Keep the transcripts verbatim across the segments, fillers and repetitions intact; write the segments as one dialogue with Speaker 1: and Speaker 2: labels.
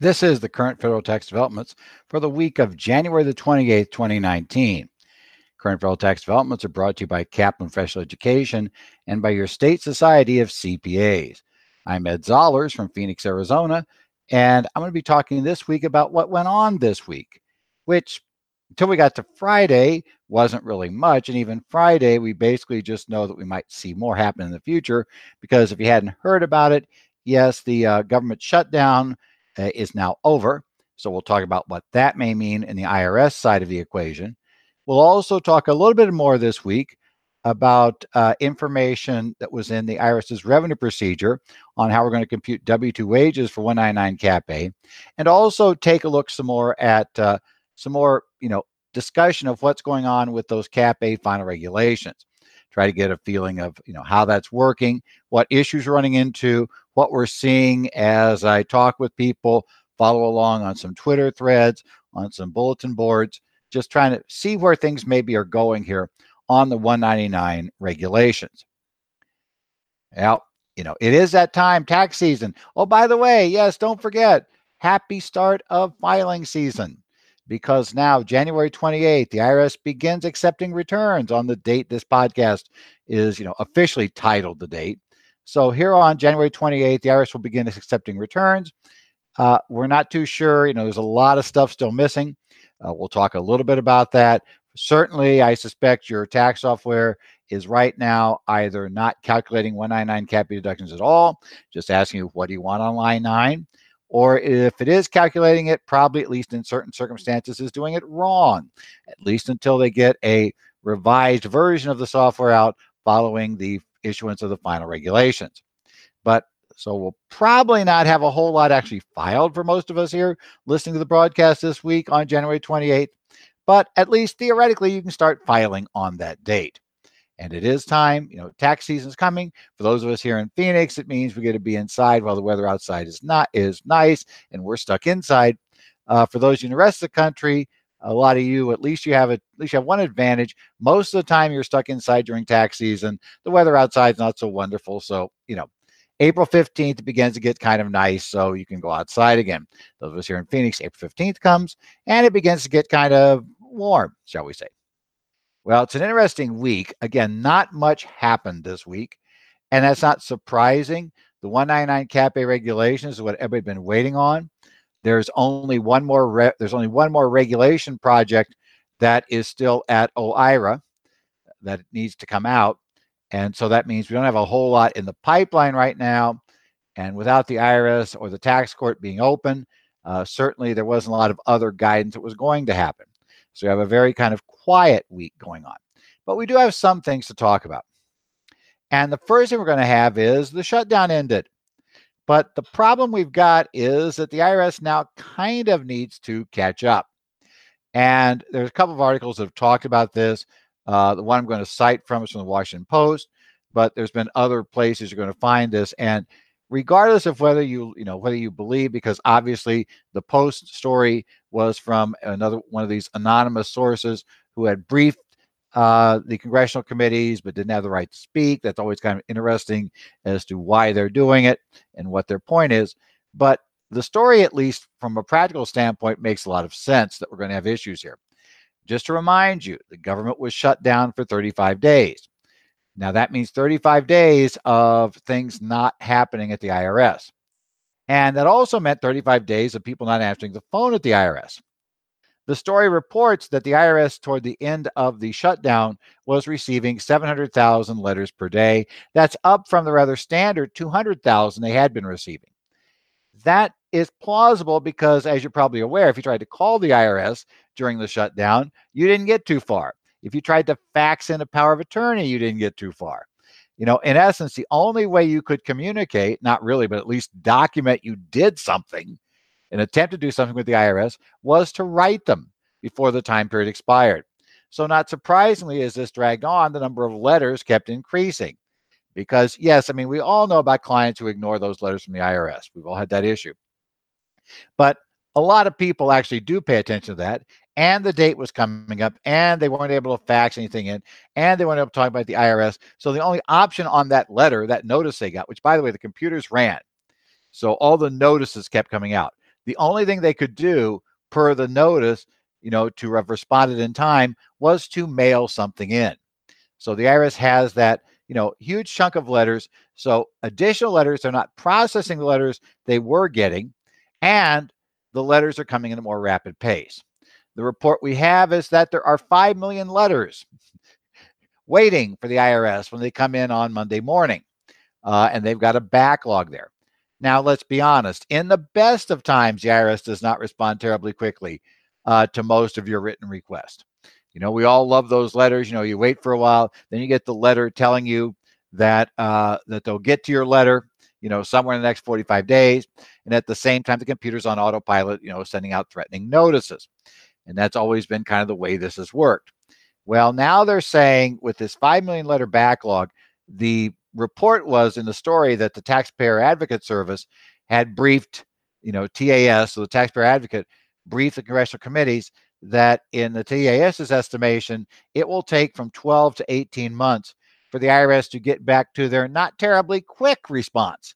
Speaker 1: This is the current federal tax developments for the week of January the twenty-eighth, twenty nineteen. Current federal tax developments are brought to you by Kaplan Professional Education and by your state society of C P As. I'm Ed Zollers from Phoenix, Arizona, and I'm going to be talking this week about what went on this week, which until we got to Friday wasn't really much. And even Friday, we basically just know that we might see more happen in the future, because if you hadn't heard about it, yes, the uh, government shutdown uh, is now over. So we'll talk about what that may mean in the I R S side of the equation. We'll also talk a little bit more this week about uh, information that was in the IRS's revenue procedure on how we're going to compute W two wages for one ninety-nine Cap A, and also take a look some more at uh, some more, you know, discussion of what's going on with those Cap A final regulations. Try to get a feeling of, you know, how that's working, what issues we're running into, what we're seeing as I talk with people, follow along on some Twitter threads, on some bulletin boards, just trying to see where things maybe are going here on the one ninety-nine regulations. Well, you know, it is that time, tax season. Oh, by the way, yes, don't forget, happy start of filing season, because now January twenty-eighth, the I R S begins accepting returns on the date this podcast is, you know, officially titled the date. So here on January twenty-eighth, the I R S will begin accepting returns. Uh, we're not too sure. You know, there's a lot of stuff still missing. Uh, we'll talk a little bit about that. Certainly, I suspect your tax software is right now either not calculating one ninety-nine Cap A deductions at all, just asking you, what do you want on line nine? Or if it is calculating it, probably, at least in certain circumstances, is doing it wrong, at least until they get a revised version of the software out following the issuance of the final regulations. But so we'll probably not have a whole lot actually filed for most of us here listening to the broadcast this week on January twenty-eighth. But at least theoretically, you can start filing on that date. And it is time, you know, tax season's coming. For those of us here in Phoenix, it means we get to be inside while the weather outside is not is nice and we're stuck inside. Uh, for those in the rest of the country, a lot of you, at least you have a, at least you have one advantage. Most of the time you're stuck inside during tax season. The weather outside is not so wonderful. So, you know, April fifteenth it begins to get kind of nice, so you can go outside again. Those of us here in Phoenix, April fifteenth comes, and it begins to get kind of warm, shall we say. Well, it's an interesting week. Again, not much happened this week, and that's not surprising. The one ninety-nine Cap A regulations is what everybody's been waiting on. There's only one more. Re- there's only one more regulation project that is still at O I R A that needs to come out. And so that means we don't have a whole lot in the pipeline right now. And without the I R S or the tax court being open, uh, certainly there wasn't a lot of other guidance that was going to happen. So we have a very kind of quiet week going on. But we do have some things to talk about. And the first thing we're going to have is the shutdown ended. But the problem we've got is that the I R S now kind of needs to catch up. And there's a couple of articles that have talked about this. Uh, the one I'm going to cite from is from the Washington Post, but there's been other places you're going to find this. And regardless of whether you, you know, whether you believe, because obviously the Post story was from another one of these anonymous sources who had briefed uh, the congressional committees but didn't have the right to speak. That's always kind of interesting as to why they're doing it and what their point is. But the story, at least from a practical standpoint, makes a lot of sense that we're going to have issues here. Just to remind you, the government was shut down for thirty-five days. Now, that means thirty-five days of things not happening at the I R S. And that also meant thirty-five days of people not answering the phone at the I R S. The story reports that the I R S, toward the end of the shutdown, was receiving seven hundred thousand letters per day. That's up from the rather standard two hundred thousand they had been receiving. That is plausible because, as you're probably aware, if you tried to call the I R S during the shutdown, you didn't get too far. If you tried to fax in a power of attorney, you didn't get too far. You know, in essence, the only way you could communicate, not really, but at least document you did something, an attempt to do something with the I R S, was to write them before the time period expired. So not surprisingly, as this dragged on, the number of letters kept increasing. Because, yes, I mean, we all know about clients who ignore those letters from the I R S. We've all had that issue. But a lot of people actually do pay attention to that. And the date was coming up, and they weren't able to fax anything in, and they weren't able to talk about the I R S. So the only option on that letter, that notice they got, which, by the way, the computers ran. So all the notices kept coming out. The only thing they could do per the notice, you know, to have responded in time was to mail something in. So the I R S has that, you know, huge chunk of letters. So additional letters, they're not processing the letters they were getting, and the letters are coming in a more rapid pace. The report we have is that there are five million letters waiting for the I R S when they come in on Monday morning, uh, and they've got a backlog there. Now, let's be honest. In the best of times, the I R S does not respond terribly quickly uh, to most of your written requests. You know, we all love those letters. You know, you wait for a while, then you get the letter telling you that uh, that they'll get to your letter, you know, somewhere in the next forty-five days. And at the same time, the computer's on autopilot, you know, sending out threatening notices. And that's always been kind of the way this has worked. Well, now they're saying with this five million letter backlog, the report was in the story that the Taxpayer Advocate Service had briefed, you know, T A S, so the Taxpayer Advocate briefed the congressional committees that in the TAS's estimation, it will take from twelve to eighteen months for the I R S to get back to their not terribly quick response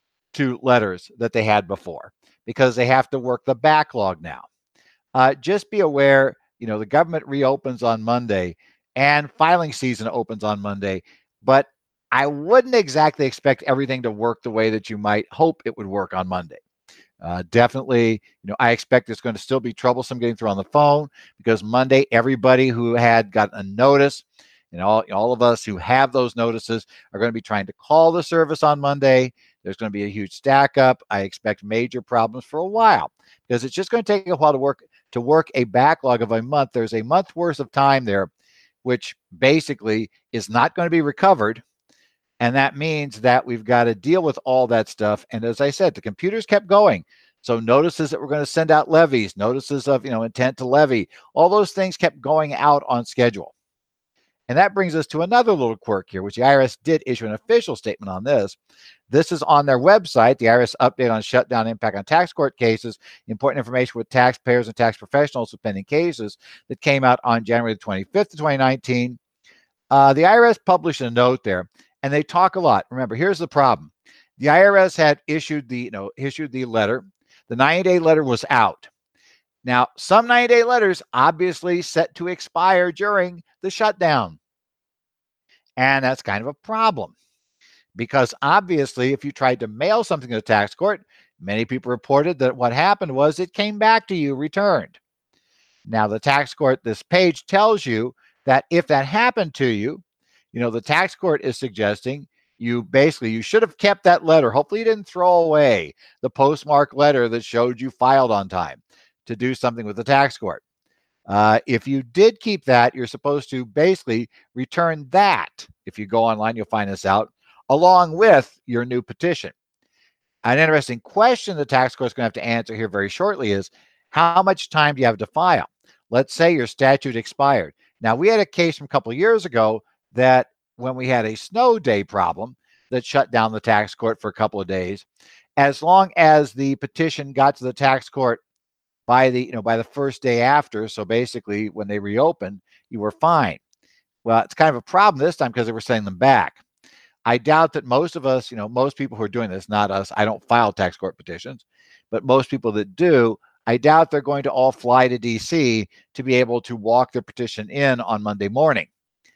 Speaker 1: to letters that they had before, because they have to work the backlog now. Uh, just be aware, you know, the government reopens on Monday and filing season opens on Monday, but I wouldn't exactly expect everything to work the way that you might hope it would work on Monday. Uh, definitely, you know, I expect it's going to still be troublesome getting through on the phone, because Monday, everybody who had gotten a notice, and all, all of us who have those notices are going to be trying to call the service on Monday. There's going to be a huge stack up. I expect major problems for a while, because it's just going to take a while to work to work a backlog of a month. There's a month worth of time there, which basically is not going to be recovered. And that means that we've got to deal with all that stuff. And as I said, the computers kept going. So notices that we're going to send out levies, notices of, you know, intent to levy, all those things kept going out on schedule. And that brings us to another little quirk here, which the I R S did issue an official statement on this. This is on their website, the I R S update on shutdown impact on tax court cases, important information with taxpayers and tax professionals with pending cases, that came out on January the twenty-fifth of twenty nineteen. Uh, the I R S published a note there, and they talk a lot. Remember, here's the problem. The I R S had issued the, you know, issued the letter. The ninety-day letter was out. Now, some ninety-day letters obviously set to expire during the shutdown. And that's kind of a problem, because obviously, if you tried to mail something to the tax court, many people reported that what happened was it came back to you returned. Now, the tax court, this page tells you that if that happened to you, you know, the tax court is suggesting you basically, you should have kept that letter. Hopefully you didn't throw away the postmark letter that showed you filed on time to do something with the tax court. Uh, if you did keep that, you're supposed to basically return that. If you go online, you'll find this out, along with your new petition. An interesting question the tax court is going to have to answer here very shortly is, how much time do you have to file? Let's say your statute expired. Now, we had a case from a couple of years ago that when we had a snow day problem that shut down the tax court for a couple of days, as long as the petition got to the tax court by the, you know, by the first day after, so basically when they reopened, you were fine. Well, it's kind of a problem this time because they were sending them back. I doubt that most of us, you know, most people who are doing this, not us, I don't file tax court petitions, but most people that do, I doubt they're going to all fly to D C to be able to walk their petition in on Monday morning.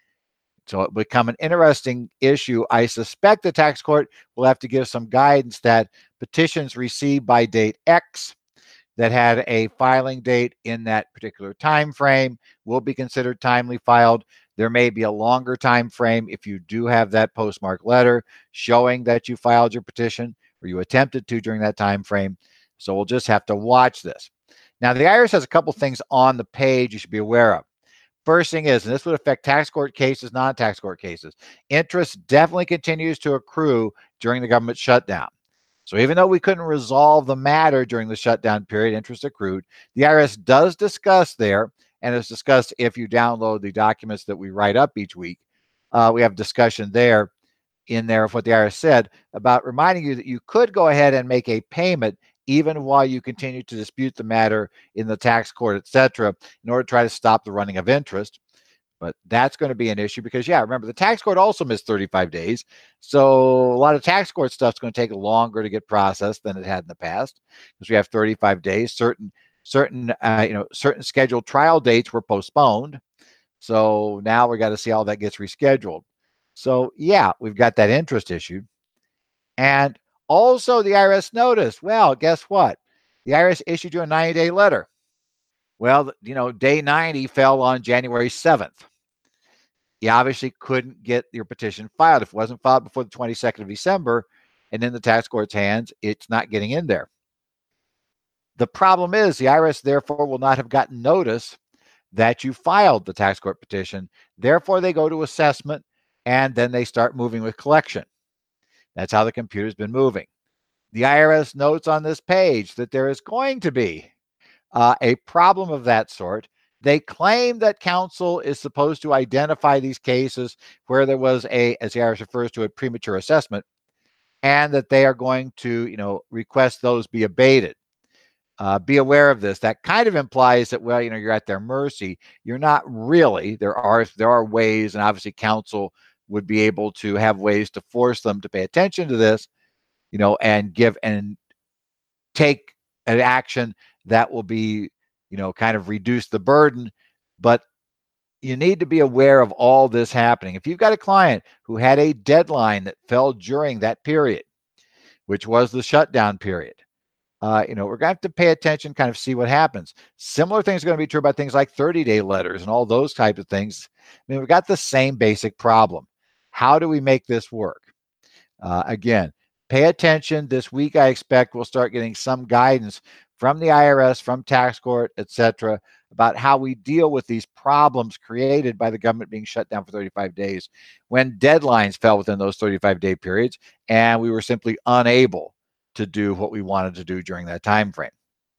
Speaker 1: So it will become an interesting issue. I suspect the tax court will have to give some guidance that petitions received by date X that had a filing date in that particular time frame will be considered timely filed. There may be a longer time frame if you do have that postmark letter showing that you filed your petition or you attempted to during that time frame. So we'll just have to watch this. Now, the I R S has a couple things on the page you should be aware of. First thing is, and this would affect tax court cases, non-tax court cases, interest definitely continues to accrue during the government shutdown. So even though we couldn't resolve the matter during the shutdown period, interest accrued, the I R S does discuss there, and it's discussed if you download the documents that we write up each week. Uh, we have discussion there in there of what the I R S said about reminding you that you could go ahead and make a payment even while you continue to dispute the matter in the tax court, et cetera, in order to try to stop the running of interest. But that's going to be an issue because, yeah, remember, the tax court also missed thirty-five days. So a lot of tax court stuff is going to take longer to get processed than it had in the past because we have thirty-five days. Certain, certain, uh, you know, certain scheduled trial dates were postponed. So now we got to see how that gets rescheduled. So, yeah, we've got that interest issue. And also the I R S notice. Well, guess what? The I R S issued you a ninety-day letter. Well, you know, day ninety fell on January seventh. You obviously couldn't get your petition filed. If it wasn't filed before the twenty-second of December and in the tax court's hands, it's not getting in there. The problem is the I R S therefore will not have gotten notice that you filed the tax court petition. Therefore, they go to assessment and then they start moving with collection. That's how the computer's been moving. The I R S notes on this page that there is going to be uh, a problem of that sort. They claim that counsel is supposed to identify these cases where there was a, as the I R S refers to, a premature assessment, and that they are going to, you know, request those be abated. Uh, be aware of this. That kind of implies that, well, you know, you're at their mercy. You're not really. There are there are ways, and obviously counsel would be able to have ways to force them to pay attention to this, you know, and give and take an action that will be, you know, kind of reduce the burden. But you need to be aware of all this happening. If you've got a client who had a deadline that fell during that period, which was the shutdown period, Uh, you know, we're going to have to pay attention, kind of see what happens. Similar things are going to be true about things like thirty-day letters and all those types of things. I mean, we've got the same basic problem. How do we make this work? Uh, again, pay attention. This week, I expect we'll start getting some guidance from the I R S, from tax court, et cetera, about how we deal with these problems created by the government being shut down for thirty-five days when deadlines fell within those thirty-five day periods and we were simply unable to do what we wanted to do during that time frame.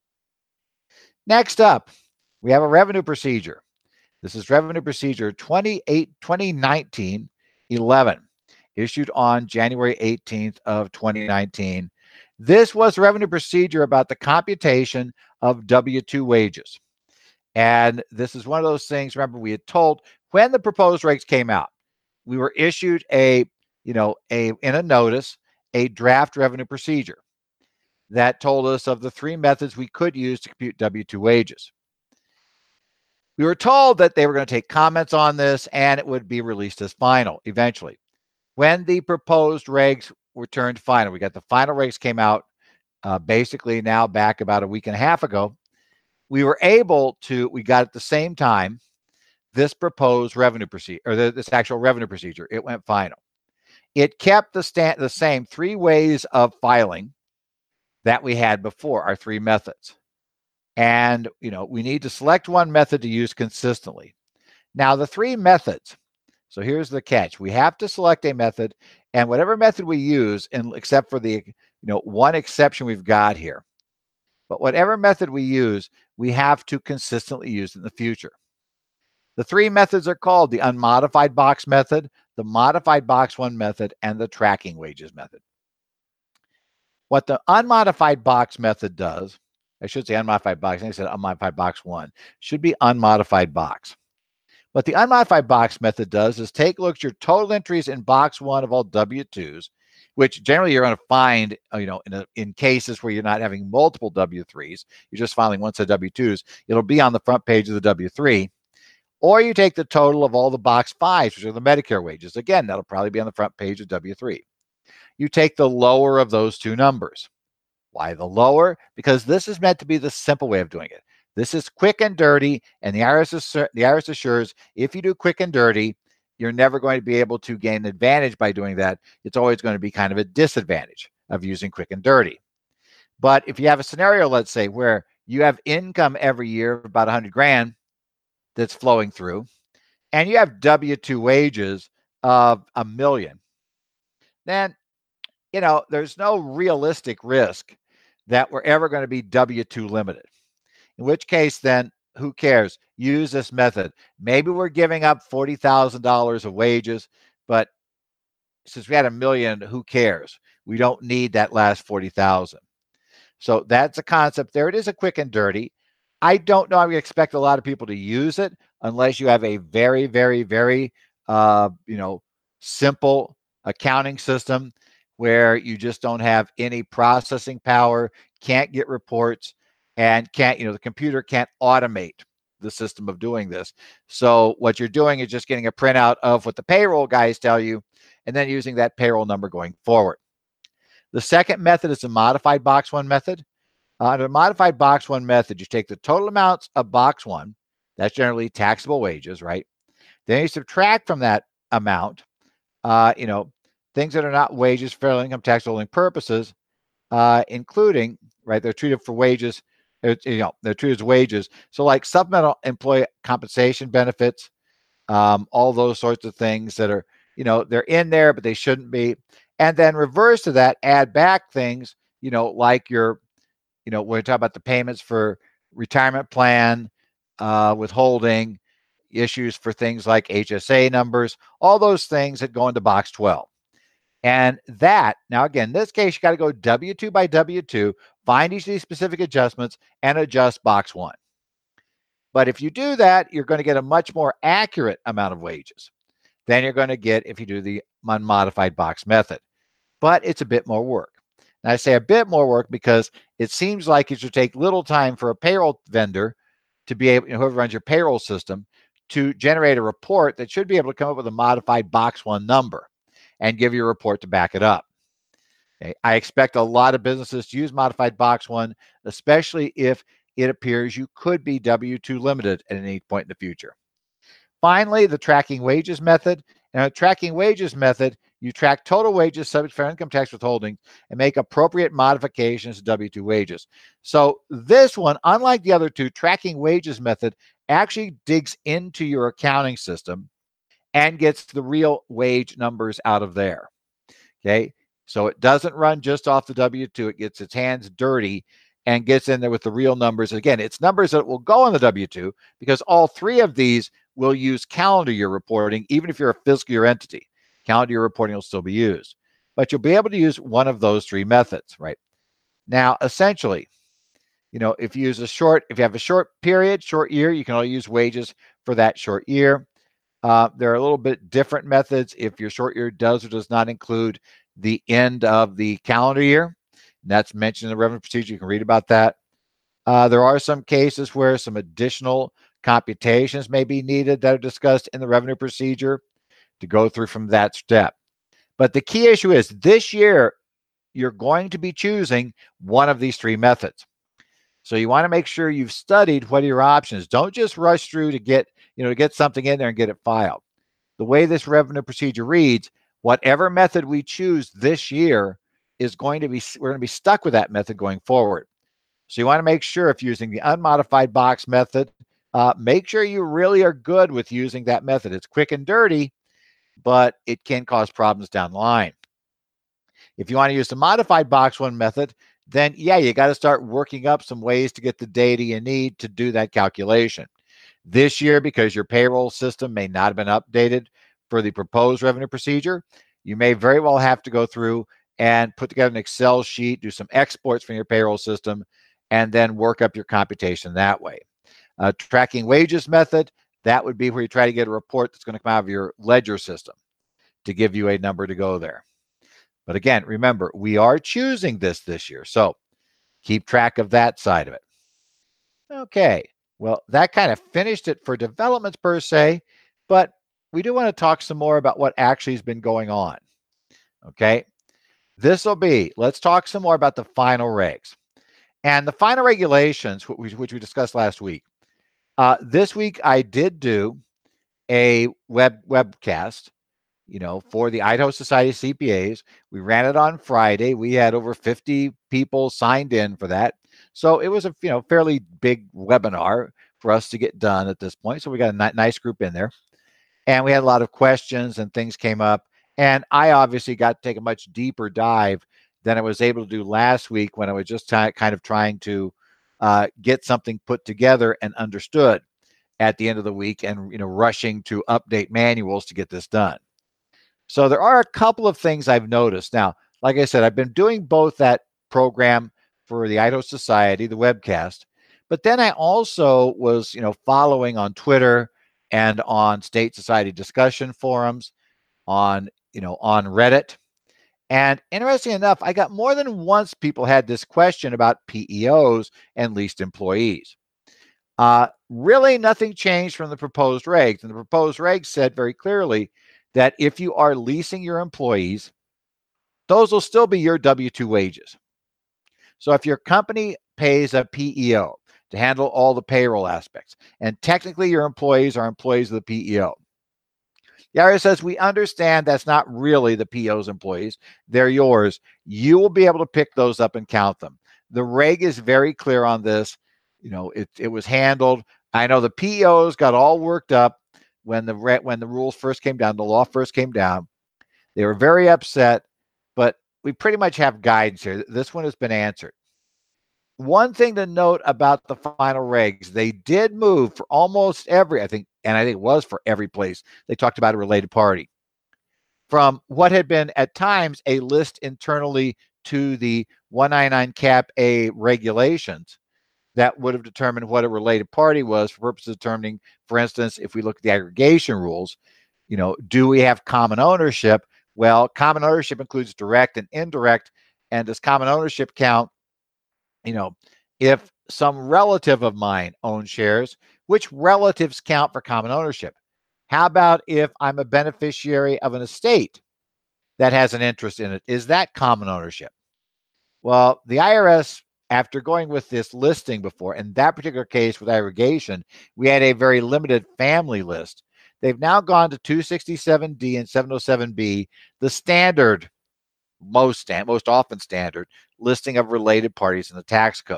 Speaker 1: Next up, we have a revenue procedure. This is revenue procedure twenty-eight, twenty nineteen eleven, issued on January eighteenth of twenty nineteen. This was revenue procedure about the computation of W two wages. And this is one of those things, remember, we had told when the proposed regs came out, we were issued a, you know, a in a notice, a draft revenue procedure that told us of the three methods we could use to compute W two wages. We were told that they were going to take comments on this and it would be released as final eventually. When the proposed regs were turned final, we got the final regs came out uh, basically now back about a week and a half ago. We were able to, we got at the same time this proposed revenue procedure, or the, this actual revenue procedure. It went final. It kept the, stand, the same three ways of filing that we had before, our three methods. And, you know, we need to select one method to use consistently. Now, the three methods, so here's the catch. We have to select a method, and whatever method we use, and except for the, you know, one exception we've got here, but whatever method we use, we have to consistently use in the future. The three methods are called the unmodified box method, the modified box one method, and the tracking wages method. What the unmodified box method does, I should say unmodified box, I think I said unmodified box one, should be unmodified box. What the unmodified box method does is take a look at your total entries in box one of all W twos, which generally you're going to find, you know, in, a, in cases where you're not having multiple W threes, you're just filing one set of W twos, it'll be on the front page of the W three. Or you take the total of all the box fives, which are the Medicare wages. Again, that'll probably be on the front page of W three. You take the lower of those two numbers. Why the lower? Because this is meant to be the simple way of doing it. This is quick and dirty, and the I R S, is, the I R S assures if you do quick and dirty, you're never going to be able to gain an advantage by doing that. It's always going to be kind of a disadvantage of using quick and dirty. But if you have a scenario, let's say, where you have income every year of about one hundred grand that's flowing through, and you have W two wages of a million, then, you know, there's no realistic risk that we're ever going to be W two limited. In which case, then, who cares? Use this method. Maybe we're giving up forty thousand dollars of wages, but since we had a million, who cares? We don't need that last forty thousand. So that's a concept there. It is a quick and dirty. I don't know. I would expect a lot of people to use it unless you have a very, very, very, uh, you know, simple accounting system where you just don't have any processing power, can't get reports, and can't, you know, the computer can't automate the system of doing this. So what you're doing is just getting a printout of what the payroll guys tell you and then using that payroll number going forward. The second method is the modified box one method. Uh, under the modified box one method, you take the total amounts of box one, that's generally taxable wages, right? Then you subtract from that amount, uh, you know, things that are not wages for federal income tax withholding purposes, uh, including, right, they're treated for wages, you know, they're treated as wages. So like supplemental employee compensation benefits, um, all those sorts of things that are, you know, they're in there, but they shouldn't be. And then reverse to that, add back things, you know, like your, you know, we're talking about the payments for retirement plan, uh, withholding, issues for things like H S A numbers, all those things that go into box twelve. And that, now again, in this case, you got to go W two by W two, find each of these specific adjustments and adjust box one. But if you do that, you're going to get a much more accurate amount of wages than you're going to get if you do the unmodified box method. But it's a bit more work. And I say a bit more work because it seems like it should take little time for a payroll vendor to be able, you know, whoever runs your payroll system, to generate a report that should be able to come up with a modified box one number and give you a report to back it up. Okay. I expect a lot of businesses to use modified box one, especially if it appears you could be W two limited at any point in the future. Finally, the tracking wages method. And a tracking wages method, you track total wages subject to federal income tax withholding and make appropriate modifications to W two wages. So this one, unlike the other two, tracking wages method actually digs into your accounting system and gets the real wage numbers out of there. Okay, so it doesn't run just off the W two. It gets its hands dirty and gets in there with the real numbers. Again, it's numbers that will go on the W two because all three of these will use calendar year reporting, even if you're a fiscal year entity. Calendar year reporting will still be used. But you'll be able to use one of those three methods, right? Now, essentially, you know, if you use a short, if you have a short period, short year, you can only use wages for that short year. Uh, there are a little bit different methods if your short year does or does not include the end of the calendar year. That's mentioned in the revenue procedure. You can read about that. Uh, there are some cases where some additional computations may be needed that are discussed in the revenue procedure to go through from that step. But the key issue is this year, you're going to be choosing one of these three methods. So you want to make sure you've studied what are your options. Don't just rush through to get, you know, to get something in there and get it filed. The way this revenue procedure reads, whatever method we choose this year is going to be, we're going to be stuck with that method going forward. So you want to make sure if you're using the unmodified box method, uh, make sure you really are good with using that method. It's quick and dirty, but it can cause problems down the line. If you want to use the modified box one method, then yeah, you got to start working up some ways to get the data you need to do that calculation. This year, because your payroll system may not have been updated for the proposed revenue procedure, you may very well have to go through and put together an Excel sheet, do some exports from your payroll system, and then work up your computation that way. Uh, tracking wages method, that would be where you try to get a report that's going to come out of your ledger system to give you a number to go there. But again, remember, we are choosing this this year, so keep track of that side of it. Okay, well, that kind of finished it for developments per se, but we do want to talk some more about what actually has been going on. Okay, this will be, let's talk some more about the final regs. And the final regulations, which we discussed last week. Uh, this week, I did do a web webcast, you know, for the Idaho Society of C P As. We ran it on Friday. We had over fifty people signed in for that. So it was a, you know, fairly big webinar for us to get done at this point. So we got a ni- nice group in there. And we had a lot of questions and things came up. And I obviously got to take a much deeper dive than I was able to do last week when I was just t- kind of trying to uh, get something put together and understood at the end of the week and, you know, rushing to update manuals to get this done. So there are a couple of things I've noticed. Now, like I said, I've been doing both that program for the Idaho Society, the webcast, But then I also was, you know, following on Twitter and on state society discussion forums, on, you know, on Reddit. And interesting enough, I got more than once people had this question about P E Os and leased employees. Uh, really, nothing changed from the proposed regs. And the proposed regs said very clearly that if you are leasing your employees, those will still be your W two wages. So if your company pays a P E O to handle all the payroll aspects, and technically your employees are employees of the P E O, the I R S says, we understand that's not really the P O's employees. They're yours. You will be able to pick those up and count them. The reg is very clear on this. You know, it, it was handled. I know the P E Os got all worked up when the when the rules first came down, the law first came down. They were very upset, but we pretty much have guidance here. This one has been answered. One thing to note about the final regs, they did move for almost every, I think, and I think it was for every place, they talked about a related party, from what had been at times a list internally to the one ninety-nine Cap A regulations that would have determined what a related party was for purposes of determining, for instance, if we look at the aggregation rules, you know, do we have common ownership? Well, common ownership includes direct and indirect. And does common ownership count? You know, if some relative of mine owns shares, which relatives count for common ownership? How about if I'm a beneficiary of an estate that has an interest in it? Is that common ownership? Well, the I R S, after going with this listing before, in that particular case with aggregation, we had a very limited family list. They've now gone to two sixty-seven D and seven oh seven B, the standard, most stand, most often standard listing of related parties in the tax code.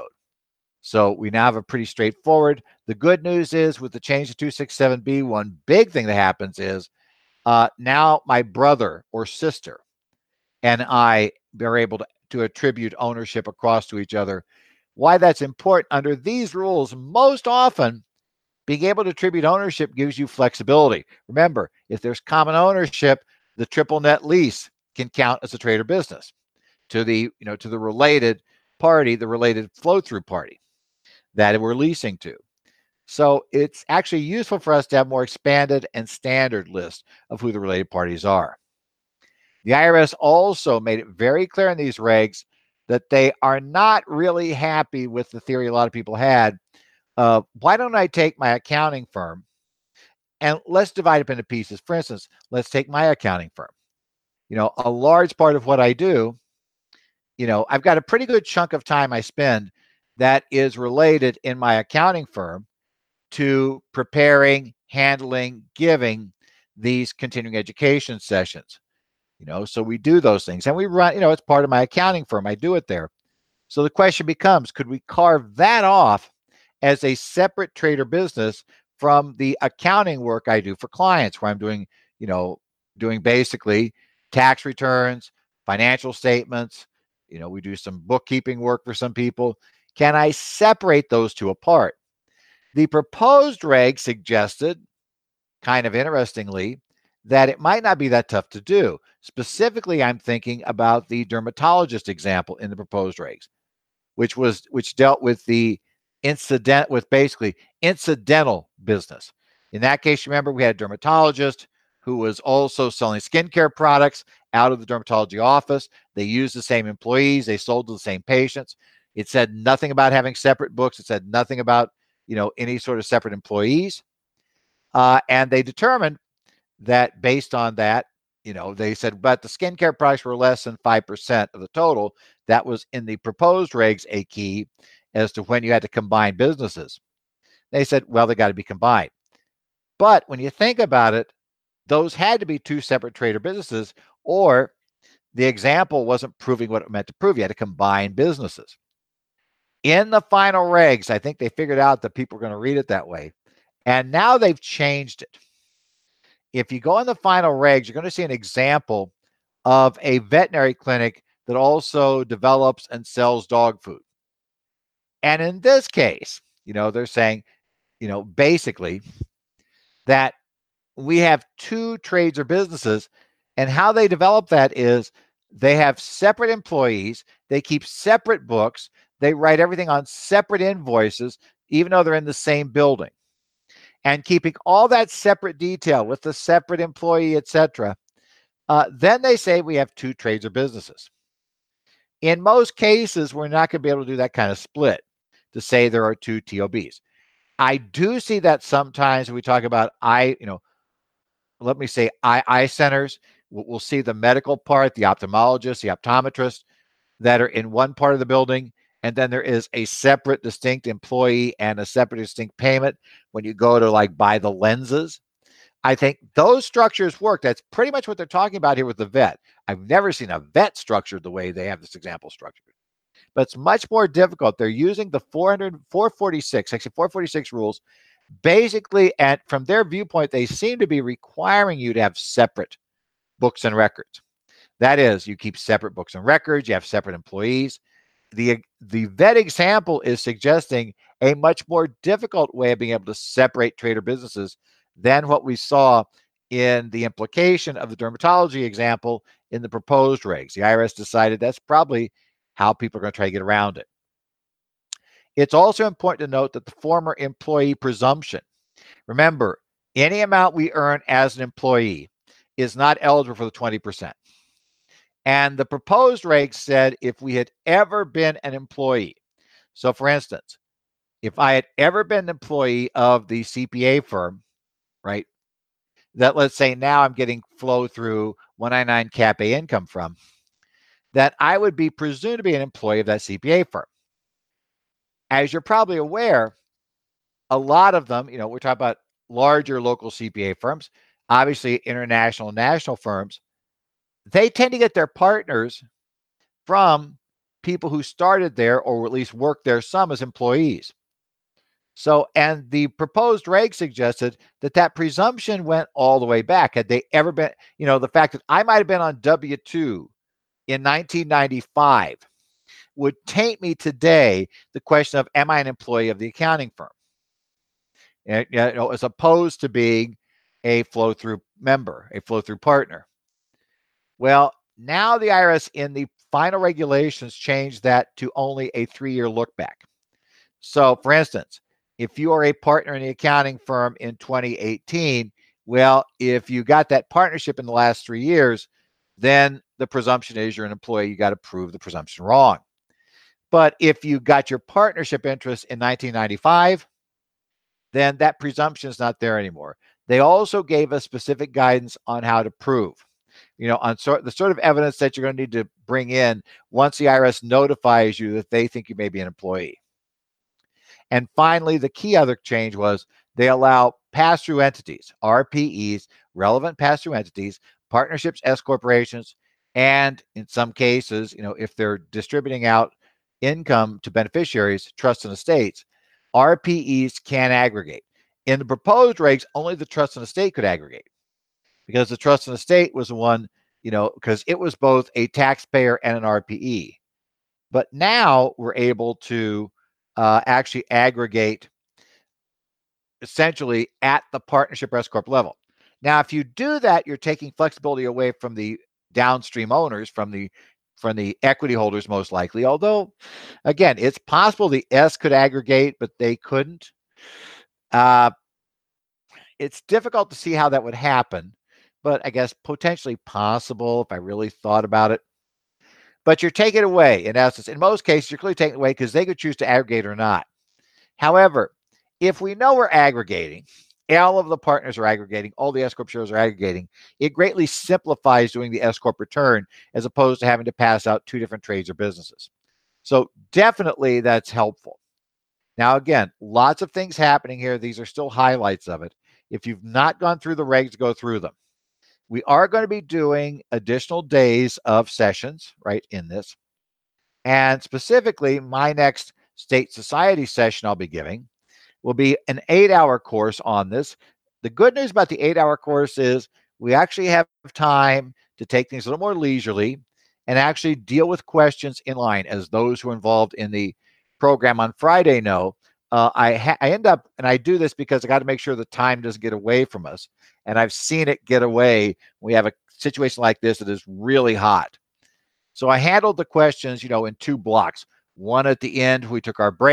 Speaker 1: So we now have a pretty straightforward. The good news is with the change to two sixty-seven B, one big thing that happens is uh, now my brother or sister and I are able to, to attribute ownership across to each other. Why that's important under these rules, most often being able to attribute ownership gives you flexibility. Remember, if there's common ownership, the triple net lease can count as a trade or business to the, you know, to the related party, the related flow-through party that we're leasing to. So it's actually useful for us to have more expanded and standard list of who the related parties are. The I R S also made it very clear in these regs that they are not really happy with the theory a lot of people had. Uh, why don't I take my accounting firm and let's divide it into pieces? For instance, let's take my accounting firm. You know, a large part of what I do, you know, I've got a pretty good chunk of time I spend that is related in my accounting firm to preparing, handling, giving these continuing education sessions. You know, so we do those things and we run, you know, it's part of my accounting firm. I do it there. So the question becomes, could we carve that off as a separate trade or business from the accounting work I do for clients, where I'm doing, you know, doing basically tax returns, financial statements, you know, we do some bookkeeping work for some people. Can I separate those two apart? The proposed reg suggested, kind of interestingly, that it might not be that tough to do. Specifically, I'm thinking about the dermatologist example in the proposed regs, which was which dealt with the incident with basically incidental business. In that case, remember, we had a dermatologist who was also selling skincare products out of the dermatology office. They used the same employees. They sold to the same patients. It said nothing about having separate books. It said nothing about, you know, any sort of separate employees. Uh, and they determined that based on that, you know, they said, but the skincare products were less than five percent of the total. That was in the proposed regs a key as to when you had to combine businesses. They said, well, they got to be combined. But when you think about it, those had to be two separate trade or businesses, or the example wasn't proving what it meant to prove. You had to combine businesses. In the final regs, I think they figured out that people are going to read it that way. And now they've changed it. If you go in the final regs, you're going to see an example of a veterinary clinic that also develops and sells dog food. And in this case, you know, they're saying, you know, basically that we have two trades or businesses, and how they develop that is they have separate employees, they keep separate books, they write everything on separate invoices. even though they're in the same building. And keeping all that separate detail with the separate employee, et cetera, uh, then they say we have two trades or businesses. In most cases, we're not going to be able to do that kind of split to say there are two T O Bs. I do see that sometimes when we talk about eye, you know, let me say eye, eye centers, we'll, we'll see the medical part, the ophthalmologist, the optometrist that are in one part of the building. And then there is a separate distinct employee and a separate distinct payment when you go to like buy the lenses. I think those structures work. That's pretty much what they're talking about here with the vet. I've never seen a vet structured the way they have this example structured. But it's much more difficult. They're using the four hundred, four forty-six, section four forty-six rules. Basically, and from their viewpoint, they seem to be requiring you to have separate books and records. That is, you keep separate books and records, you have separate employees. The, the vet example is suggesting a much more difficult way of being able to separate trade or businesses than what we saw in the implication of the dermatology example in the proposed regs. The I R S decided that's probably how people are going to try to get around it. It's also important to note that the former employee presumption, remember, any amount we earn as an employee is not eligible for the twenty percent. And the proposed regs said if we had ever been an employee, so for instance, if I had ever been an employee of the C P A firm, right, that let's say now I'm getting flow through one ninety-nine Cap A income from, that I would be presumed to be an employee of that C P A firm. As you're probably aware, a lot of them, you know, we're talking about larger local C P A firms, obviously international and national firms, they tend to get their partners from people who started there or at least worked there some as employees. So, and the proposed reg suggested that that presumption went all the way back. Had they ever been, you know, the fact that I might have been on W two in nineteen ninety-five would taint me today the question of, am I an employee of the accounting firm? And, you know, as opposed to being a flow-through member, a flow-through partner. Well, now the I R S in the final regulations changed that to only a three-year look back. So, for instance, if you are a partner in the accounting firm in twenty eighteen, well, if you got that partnership in the last three years, then the presumption is you're an employee. You got to prove the presumption wrong. But if you got your partnership interest in nineteen ninety-five, then that presumption is not there anymore. They also gave us specific guidance on how to prove, you know, on sort the sort of evidence that you're going to need to bring in once the I R S notifies you that they think you may be an employee. And finally, the key other change was they allow pass-through entities, R P Es, relevant pass-through entities, partnerships, S corporations, and in some cases, you know, if they're distributing out income to beneficiaries, trusts and estates, R P Es can aggregate. In the proposed regs, only the trust and estate could aggregate because the trust and estate was the one, you know, because it was both a taxpayer and an R P E. But now we're able to uh, actually aggregate essentially at the partnership S corp level. Now, if you do that, you're taking flexibility away from the downstream owners, from the from the equity holders, most likely. Although, again, it's possible the S could aggregate, but they couldn't. Uh, it's difficult to see how that would happen, but I guess potentially possible if I really thought about it. But you're taking it away, in essence. In most cases, you're clearly taking it away because they could choose to aggregate or not. However, if we know we're aggregating, all of the partners are aggregating, all the S corp shares are aggregating, it greatly simplifies doing the S corp return as opposed to having to pass out two different trades or businesses. So definitely that's helpful. Now, again, lots of things happening here. These are still highlights of it. If you've not gone through the regs, go through them. We are going to be doing additional days of sessions, right, in this. And specifically, my next state society session I'll be giving will be an eight-hour course on this. The good news about the eight-hour course is we actually have time to take things a little more leisurely and actually deal with questions in line, as those who are involved in the program on Friday know. Uh, I, ha- I end up, and I do this because I got to make sure the time doesn't get away from us. And I've seen it get away when we have a situation like this that is really hot. So I handled the questions, you know, in two blocks. One at the end, we took our break,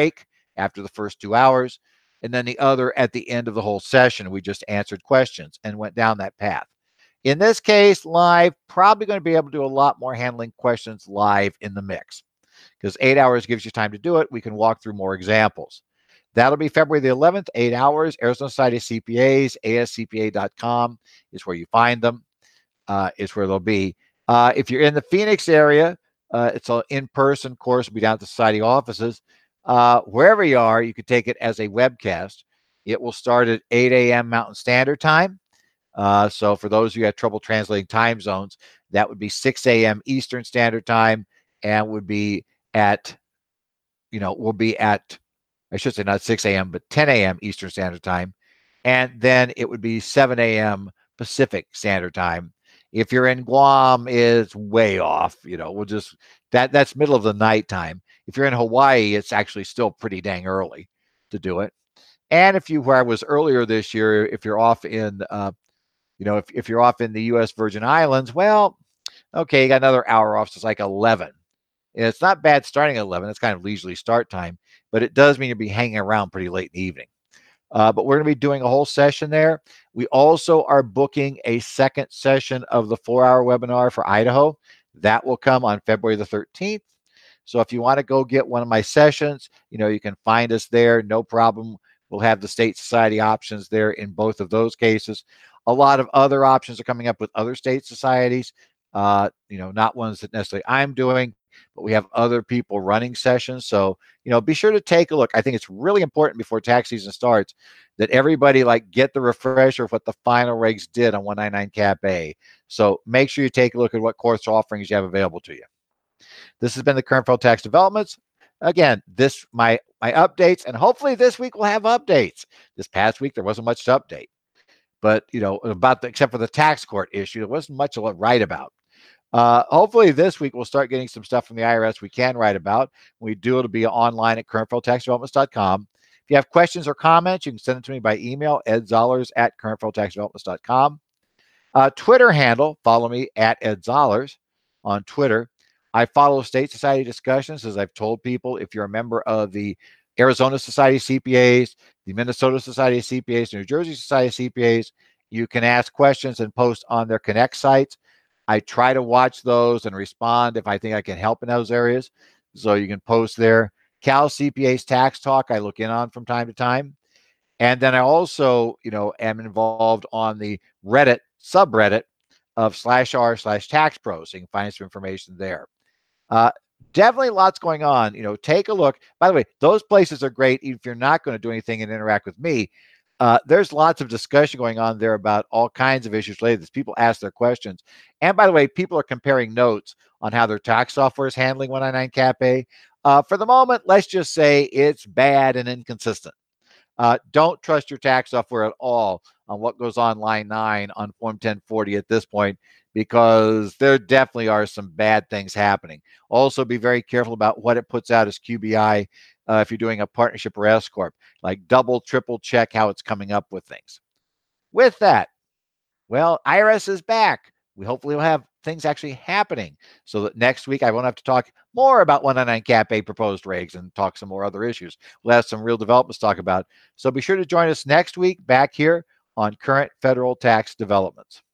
Speaker 1: after the first two hours, and then the other at the end of the whole session. We just answered questions and went down that path. In this case, live, probably going to be able to do a lot more handling questions live in the mix, because eight hours gives you time to do it. We can walk through more examples. That'll be February the eleventh, eight hours. Arizona Society of C P As, A S C P A dot com is where you find them, uh, is where they'll be. Uh, if you're in the Phoenix area, uh, it's an in-person course. It'll be down at the Society offices. Uh, wherever you are, you can take it as a webcast. It will start at eight a m Mountain Standard Time. Uh, so for those of you who have trouble translating time zones, that would be six a m Eastern Standard Time, and would be at, you know, will be at, I should say not six a m, but ten a m Eastern Standard Time. And then it would be seven a m Pacific Standard Time. If you're in Guam, it's way off. You know, we'll just, that that's middle of the night time. If you're in Hawaii, it's actually still pretty dang early to do it. And if you, where I was earlier this year, if you're off in, uh, you know, if, if you're off in the U S Virgin Islands, well, okay, you got another hour off, so it's like eleven. And it's not bad starting at eleven. It's kind of leisurely start time, but it does mean you'll be hanging around pretty late in the evening. Uh, but we're going to be doing a whole session there. We also are booking a second session of the four-hour webinar for Idaho. That will come on February the thirteenth. So if you want to go get one of my sessions, you know, you can find us there, no problem. We'll have the state society options there in both of those cases. A lot of other options are coming up with other state societies, uh, you know, not ones that necessarily I'm doing, but we have other people running sessions. So, you know, be sure to take a look. I think it's really important before tax season starts that everybody like get the refresher of what the final regs did on one ninety-nine Cap A. So make sure you take a look at what course offerings you have available to you. This has been the Current Federal Tax Developments. Again, this my my updates, and hopefully this week we'll have updates. This past week there wasn't much to update, but you know, about the, except for the tax court issue, there wasn't much to write about. Uh, hopefully this week we'll start getting some stuff from the I R S we can write about. When we do, it'll be online at current federal tax developments dot com. If you have questions or comments, you can send them to me by email, ed zollers at current federal tax developments dot com. Uh, Twitter handle, follow me at Ed Zollers on Twitter. I follow state society discussions, as I've told people. If you're a member of the Arizona Society of C P As, the Minnesota Society of C P As, New Jersey Society of C P As, you can ask questions and post on their Connect sites. I try to watch those and respond if I think I can help in those areas. So you can post there. Cal C P A's Tax Talk, I look in on from time to time. And then I also, you know, am involved on the Reddit subreddit of slash r slash tax pros. So you can find some information there. Uh, definitely lots going on. You know, take a look. By the way, those places are great. Even if you're not going to do anything and interact with me, uh, there's lots of discussion going on there about all kinds of issues related to this. People ask their questions. And by the way, people are comparing notes on how their tax software is handling one ninety-nine Cap A. Uh, for the moment, let's just say it's bad and inconsistent. Uh, don't trust your tax software at all on what goes on line nine on Form ten forty at this point, because there definitely are some bad things happening. Also, be very careful about what it puts out as Q B I uh, if you're doing a partnership or S Corp. Like double, triple check how it's coming up with things. With that, well, I R S is back. We hopefully will have things actually happening so that next week I won't have to talk more about one ninety-nine Cap A proposed regs and talk some more other issues. We'll have some real developments to talk about. So be sure to join us next week back here on Current Federal Tax Developments.